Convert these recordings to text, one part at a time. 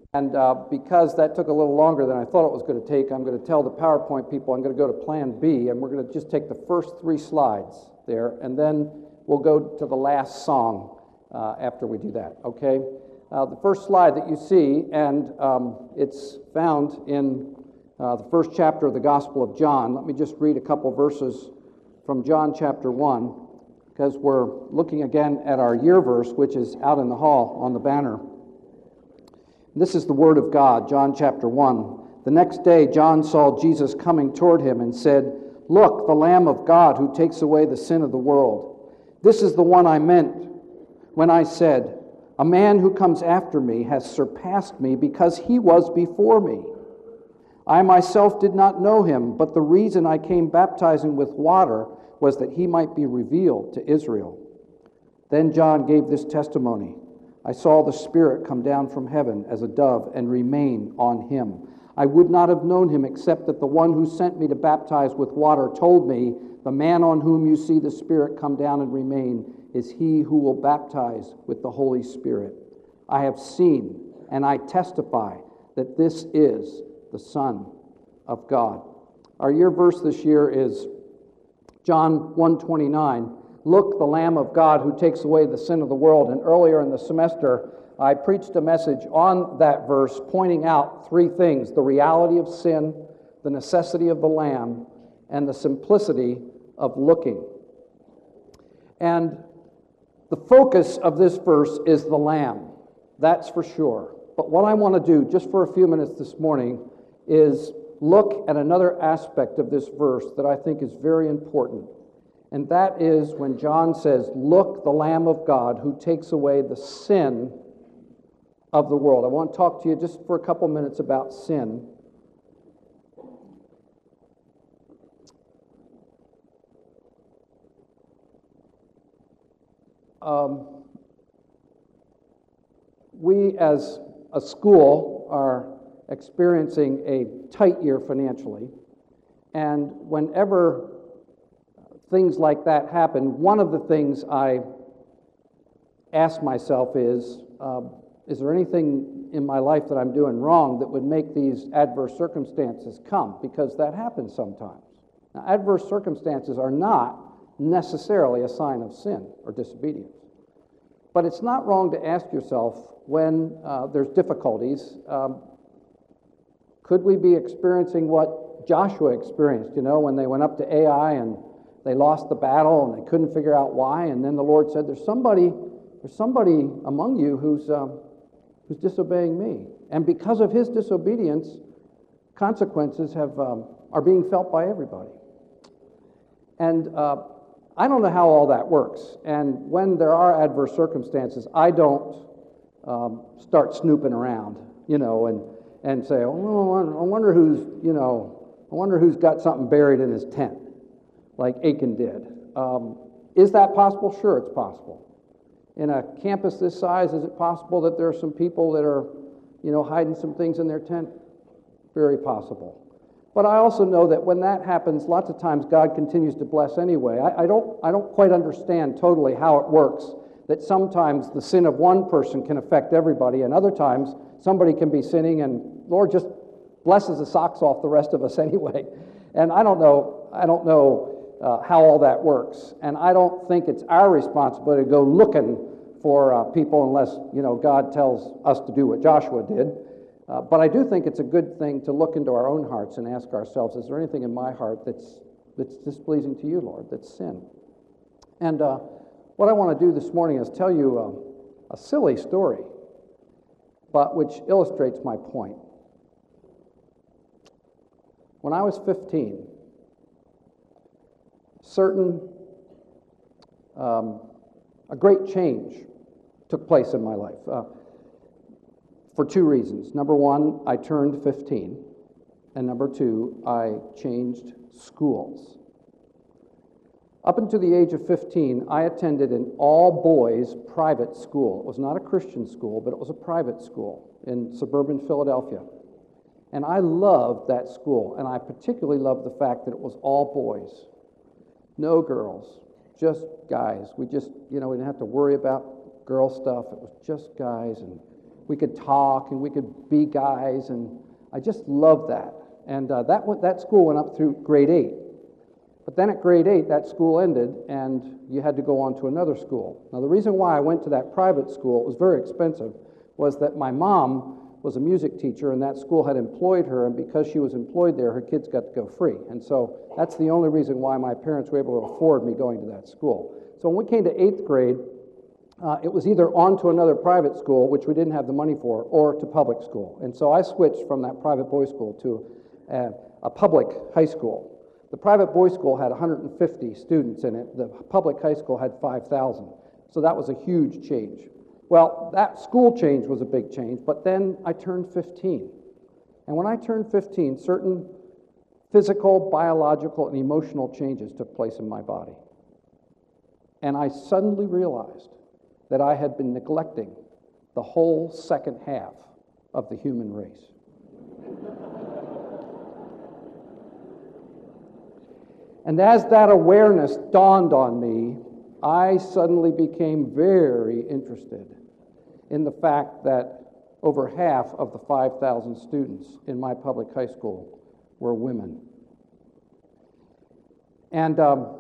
And because that took a little longer than I thought it was going to take, I'm going to tell the PowerPoint people I'm going to go to Plan B, and we're going to just take the first 3 slides there, and then we'll go to the last song after we do that, okay? The first slide that you see, and it's found in the first chapter of the Gospel of John. Let me just read a couple verses from John chapter 1, because we're looking again at our year verse, which is out in the hall on the banner. This is the word of God, John chapter 1. The next day, John saw Jesus coming toward him and said, "Look, the Lamb of God who takes away the sin of the world. This is the one I meant when I said, 'A man who comes after me has surpassed me because he was before me.' I myself did not know him, but the reason I came baptizing with water was that he might be revealed to Israel." Then John gave this testimony, "I saw the Spirit come down from heaven as a dove and remain on him. I would not have known him except that the one who sent me to baptize with water told me, 'The man on whom you see the Spirit come down and remain is he who will baptize with the Holy Spirit.' I have seen and I testify that this is the Son of God." Our year verse this year is John 1:29. "Look, the Lamb of God who takes away the sin of the world." And earlier in the semester, I preached a message on that verse pointing out 3 things: the reality of sin, the necessity of the Lamb, and the simplicity of looking. And the focus of this verse is the Lamb, that's for sure. But what I want to do just for a few minutes this morning is look at another aspect of this verse that I think is very important. And that is when John says, "Look, the Lamb of God who takes away the sin of the world." I want to talk to you just for a couple minutes about sin. We as a school are experiencing a tight year financially. And whenever things like that happen, one of the things I ask myself is there anything in my life that I'm doing wrong that would make these adverse circumstances come? Because that happens sometimes. Now, adverse circumstances are not necessarily a sign of sin or disobedience. But it's not wrong to ask yourself when there's difficulties, could we be experiencing what Joshua experienced, when they went up to Ai and they lost the battle and they couldn't figure out why, and then the Lord said, there's somebody among you who's disobeying me. And because of his disobedience, consequences are being felt by everybody. And I don't know how all that works. And when there are adverse circumstances, I don't start snooping around, and say, oh, I wonder who's got something buried in his tent, like Achan did. Is that possible? Sure, it's possible. In a campus this size, is it possible that there are some people that are, hiding some things in their tent? Very possible. But I also know that when that happens, lots of times God continues to bless anyway. I don't quite understand totally how it works, that sometimes the sin of one person can affect everybody, and other times somebody can be sinning and Lord just blesses the socks off the rest of us anyway. And I don't know how all that works. And I don't think it's our responsibility to go looking for people unless, God tells us to do what Joshua did. But I do think it's a good thing to look into our own hearts and ask ourselves, is there anything in my heart that's displeasing to you, Lord, that's sin? And what I want to do this morning is tell you a silly story, but which illustrates my point. When I was 15, a great change took place in my life for 2 reasons. Number 1, I turned 15, and number 2, I changed schools. Up until the age of 15, I attended an all-boys private school. It was not a Christian school, but it was a private school in suburban Philadelphia. And I loved that school, and I particularly loved the fact that it was all boys. No girls, just guys. We just, we didn't have to worry about girl stuff. It was just guys, and we could talk and we could be guys, and I just loved that. And that school went up through grade 8. But then at grade 8, that school ended, and you had to go on to another school. Now, the reason why I went to that private school, it was very expensive, was that my mom was a music teacher, and that school had employed her, and because she was employed there, her kids got to go free. And so that's the only reason why my parents were able to afford me going to that school. So when we came to 8th grade, it was either on to another private school, which we didn't have the money for, or to public school. And so I switched from that private boys' school to a public high school. The private boys' school had 150 students in it. The public high school had 5,000. So that was a huge change. Well, that school change was a big change, but then I turned 15. And when I turned 15, certain physical, biological, and emotional changes took place in my body. And I suddenly realized that I had been neglecting the whole second half of the human race. And as that awareness dawned on me, I suddenly became very interested in the fact that over half of the 5,000 students in my public high school were women. And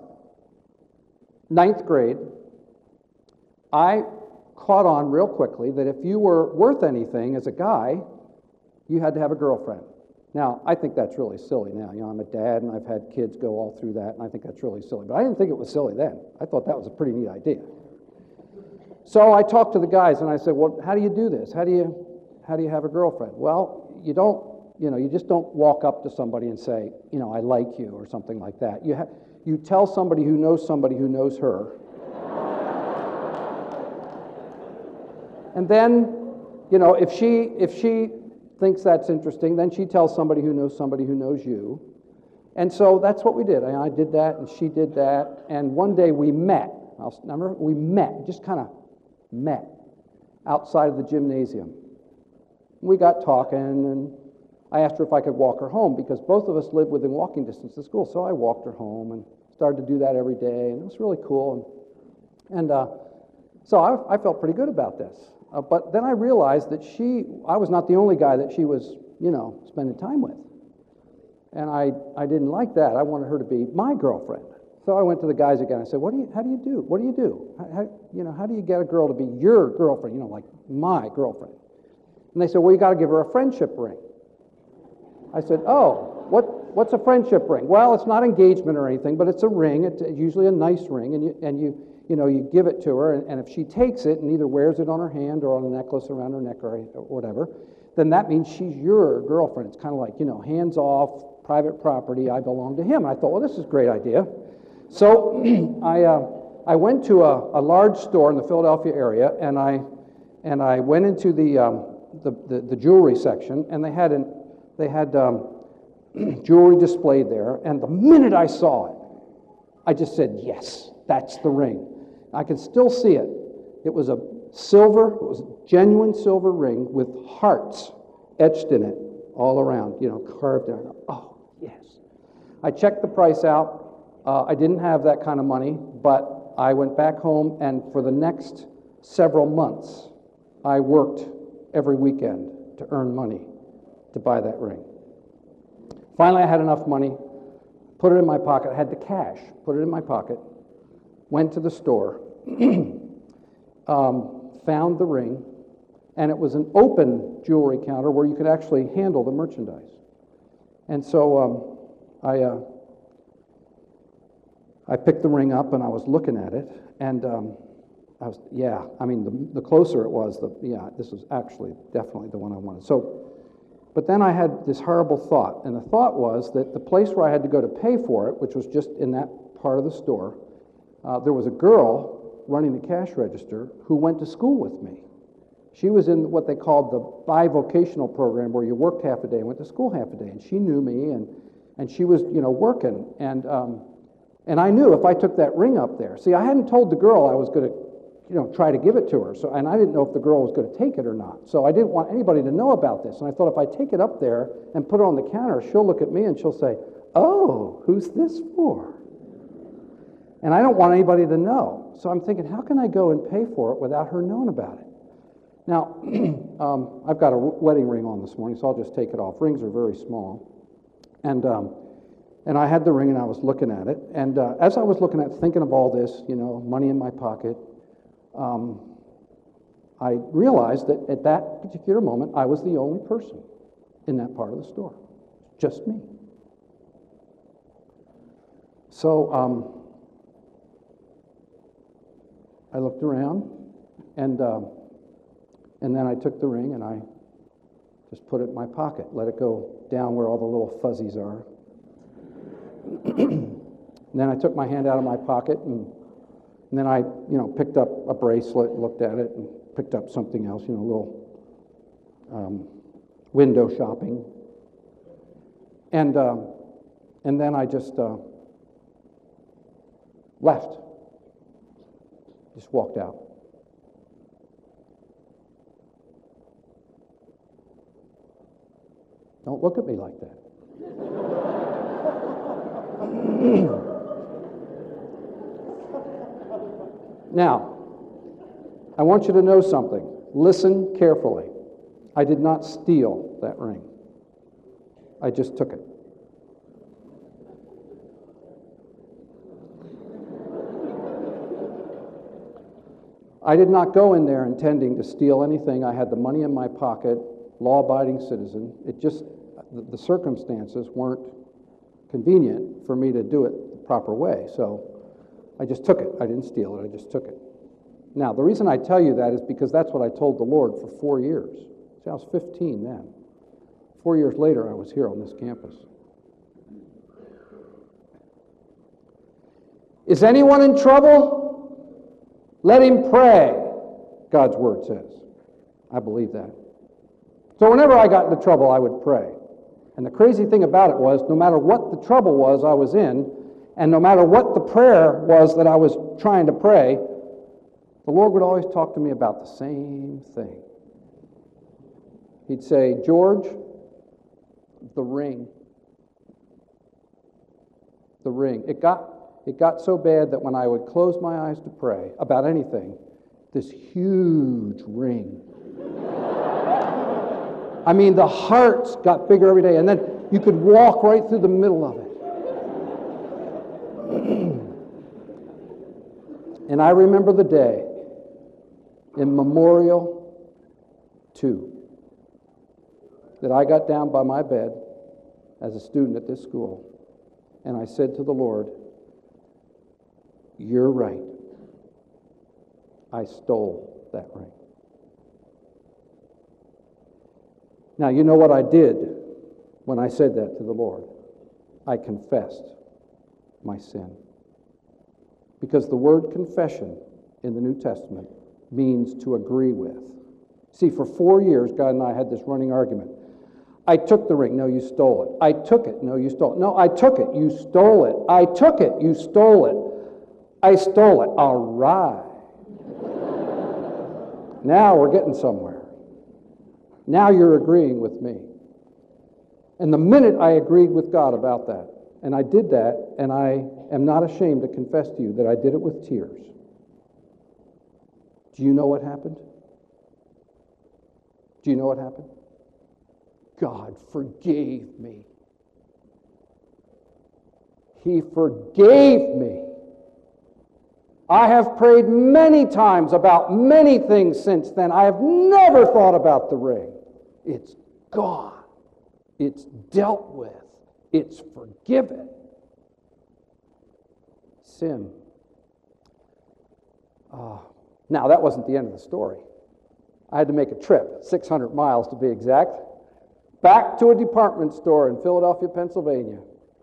9th grade, I caught on real quickly that if you were worth anything as a guy, you had to have a girlfriend. Now, I think that's really silly now. You know, I'm a dad, and I've had kids go all through that, and I think that's really silly. But I didn't think it was silly then. I thought that was a pretty neat idea. So I talked to the guys, and I said, well, how do you do this? How do you have a girlfriend? Well, you just don't walk up to somebody and say, I like you, or something like that. You tell somebody who knows her. And then, if she thinks that's interesting, then she tells somebody who knows you. And so that's what we did. I did that, and she did that. And one day we met. Remember, we met, just kind of met outside of the gymnasium. We got talking, and I asked her if I could walk her home, because both of us lived within walking distance to school. So I walked her home and started to do that every day, and it was really cool. And so I felt pretty good about this. But then I realized that I was not the only guy that she was, spending time with. And I didn't like that. I wanted her to be my girlfriend. So I went to the guys again. I said, how do you do? What do you do? How do you get a girl to be your girlfriend, like my girlfriend? And they said, well, you got to give her a friendship ring. I said, oh, what's a friendship ring? Well, it's not engagement or anything, but it's a ring. It's usually a nice ring, and you give it to her, and if she takes it and either wears it on her hand or on a necklace around her neck or whatever, then that means she's your girlfriend. It's kind of like, hands off, private property, I belong to him. And I thought, well, this is a great idea. So I went to a large store in the Philadelphia area, and I went into the jewelry section, and they had jewelry displayed there, and the minute I saw it, I just said, yes, that's the ring. I could still see it. It was a genuine silver ring with hearts etched in it all around, carved there. Oh, yes. I checked the price out. I didn't have that kind of money, but I went back home, and for the next several months, I worked every weekend to earn money to buy that ring. Finally, I had enough money, put it in my pocket. I had the cash, put it in my pocket, went to the store, found the ring, and it was an open jewelry counter where you could actually handle the merchandise. And so I picked the ring up, and I was looking at it, and the closer it was, this was actually definitely the one I wanted. But then I had this horrible thought, and the thought was that the place where I had to go to pay for it, which was just in that part of the store, there was a girl running the cash register who went to school with me. She was in what they called the bivocational program, where you worked half a day and went to school half a day, and she knew me, and she was, working, and I knew if I took that ring up there. See, I hadn't told the girl I was going to, try to give it to her, and I didn't know if the girl was going to take it or not. So I didn't want anybody to know about this, and I thought if I take it up there and put it on the counter, she'll look at me and she'll say, oh, who's this for? And I don't want anybody to know. So I'm thinking, how can I go and pay for it without her knowing about it? Now, I've got a wedding ring on this morning, so I'll just take it off. Rings are very small. And I had the ring, and I was looking at it. And as I was looking at it, thinking of all this, money in my pocket, I realized that at that particular moment, I was the only person in that part of the store. Just me. So I looked around, and then I took the ring, and I just put it in my pocket, let it go down where all the little fuzzies are. And then I took my hand out of my pocket, and then I, picked up a bracelet, looked at it, and picked up something else, a little window shopping. And then I just left, just walked out. Don't look at me like that. Now, I want you to know something. Listen carefully. I did not steal that ring. I just took it. I did not go in there intending to steal anything. I had the money in my pocket, law-abiding citizen. It just, the circumstances weren't convenient for me to do it the proper way. So I just took it. I didn't steal it. I just took it. Now, the reason I tell you that is because that's what I told the Lord for 4 years. See, I was 15 then. 4 years later, I was here on this campus. Is anyone in trouble? Let him pray, God's word says. I believe that. So whenever I got into trouble, I would pray. And the crazy thing about it was, no matter what the trouble was I was in, and no matter what the prayer was that I was trying to pray, the Lord would always talk to me about the same thing. He'd say, George, the ring. The ring. It got so bad that when I would close my eyes to pray about anything, this huge ring. I mean, the hearts got bigger every day, and then you could walk right through the middle of it. And I remember the day in Memorial 2 that I got down by my bed as a student at this school, and I said to the Lord, you're right. I stole that ring. Now, you know what I did when I said that to the Lord? I confessed my sin. Because the word confession in the New Testament means to agree with. See, for 4 years, God and I had this running argument. I took the ring. No, you stole it. I took it. No, you stole it. No, I took it. You stole it. I took it. You stole it. I stole it. All right. Now we're getting somewhere. Now you're agreeing with me. And the minute I agreed with God about that, and I did that, and I am not ashamed to confess to you that I did it with tears. Do you know what happened? Do you know what happened? God forgave me. He forgave me. I have prayed many times about many things since then. I have never thought about the ring. It's gone. It's dealt with. It's forgiven. Sin. Now, that wasn't the end of the story. I had to make a trip, 600 miles to be exact, back to a department store in Philadelphia, Pennsylvania.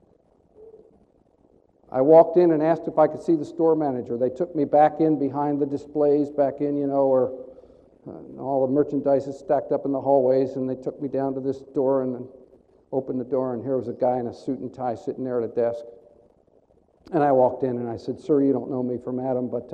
I walked in and asked if I could see the store manager. They took me back in behind the displays, back in, where all the merchandise is stacked up in the hallways, and they took me down to this door and opened the door, and here was a guy in a suit and tie sitting there at a desk. And I walked in and I said, sir, you don't know me from Adam, but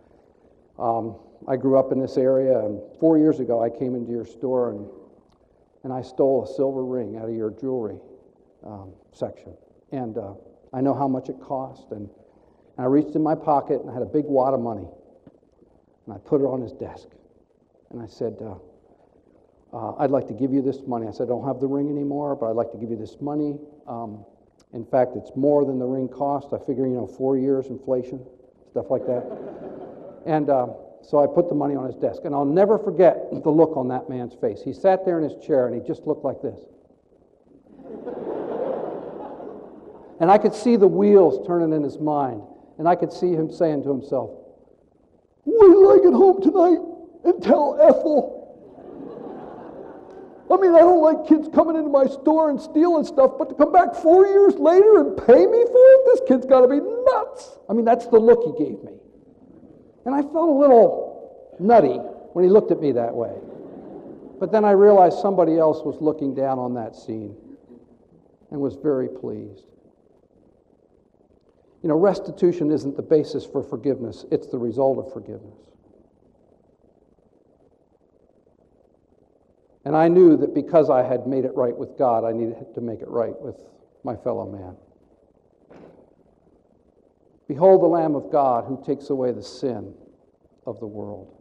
I grew up in this area, and 4 years ago I came into your store and I stole a silver ring out of your jewelry section. And I know how much it cost, and I reached in my pocket and I had a big wad of money, and I put it on his desk. And I said, I'd like to give you this money. I said, I don't have the ring anymore, but I'd like to give you this money. In fact, it's more than the ring cost. I figure, 4 years inflation, stuff like that. And so I put the money on his desk. And I'll never forget the look on that man's face. He sat there in his chair, and he just looked like this. And I could see the wheels turning in his mind. And I could see him saying to himself, wait till I get home tonight and tell Ethel. I mean, I don't like kids coming into my store and stealing stuff, but to come back 4 years later and pay me for it? This kid's got to be nuts. I mean, that's the look he gave me. And I felt a little nutty when he looked at me that way. But then I realized somebody else was looking down on that scene and was very pleased. Restitution isn't the basis for forgiveness. It's the result of forgiveness. And I knew that because I had made it right with God, I needed to make it right with my fellow man. Behold the Lamb of God who takes away the sin of the world.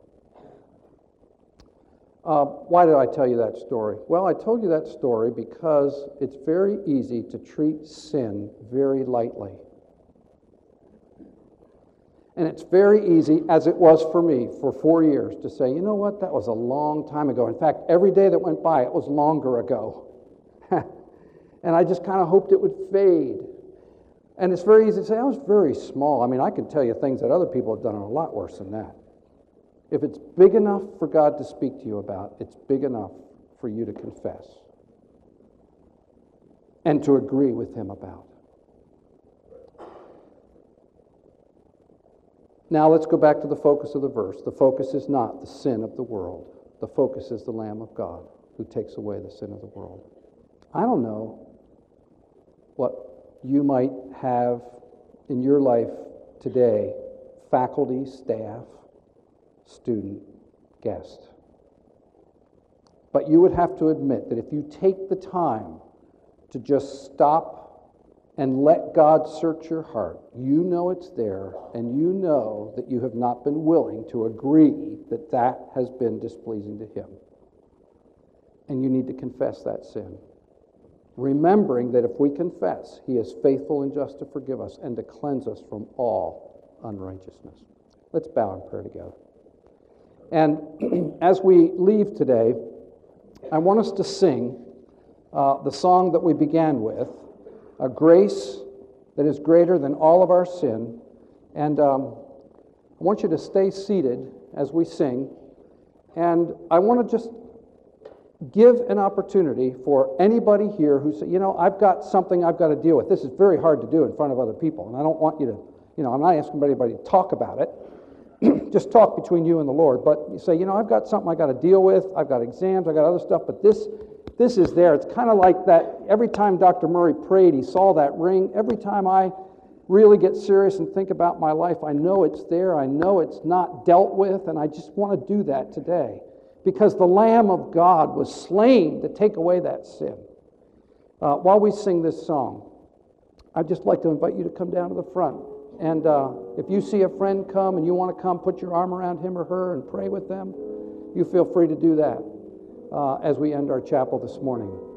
Why did I tell you that story? Well, I told you that story because it's very easy to treat sin very lightly. And it's very easy, as it was for me for 4 years, to say, you know what, that was a long time ago. In fact, every day that went by, it was longer ago. And I just kind of hoped it would fade. And it's very easy to say, I was very small. I mean, I can tell you things that other people have done a lot worse than that. If it's big enough for God to speak to you about, it's big enough for you to confess and to agree with Him about. Now let's go back to the focus of the verse. The focus is not the sin of the world. The focus is the Lamb of God who takes away the sin of the world. I don't know what you might have in your life today, faculty, staff, student, guest. But you would have to admit that if you take the time to just stop and let God search your heart, you know it's there, and you know that you have not been willing to agree that that has been displeasing to Him. And you need to confess that sin. Remembering that if we confess, He is faithful and just to forgive us and to cleanse us from all unrighteousness. Let's bow in prayer together. And as we leave today, I want us to sing the song that we began with, a grace that is greater than all of our sin. And I want you to stay seated as we sing. And I want to just give an opportunity for anybody here who says, I've got something I've got to deal with. This is very hard to do in front of other people. And I don't want you to, I'm not asking anybody to talk about it. Just talk between you and the Lord. But you say, I've got something I got to deal with. I've got exams. I've got other stuff. But this is there. It's kind of like that. Every time Dr. Murray prayed, he saw that ring. Every time I really get serious and think about my life, I know it's there. I know it's not dealt with. And I just want to do that today. Because the Lamb of God was slain to take away that sin. While we sing this song, I'd just like to invite you to come down to the front. And if you see a friend come and you want to come put your arm around him or her and pray with them, you feel free to do that as we end our chapel this morning.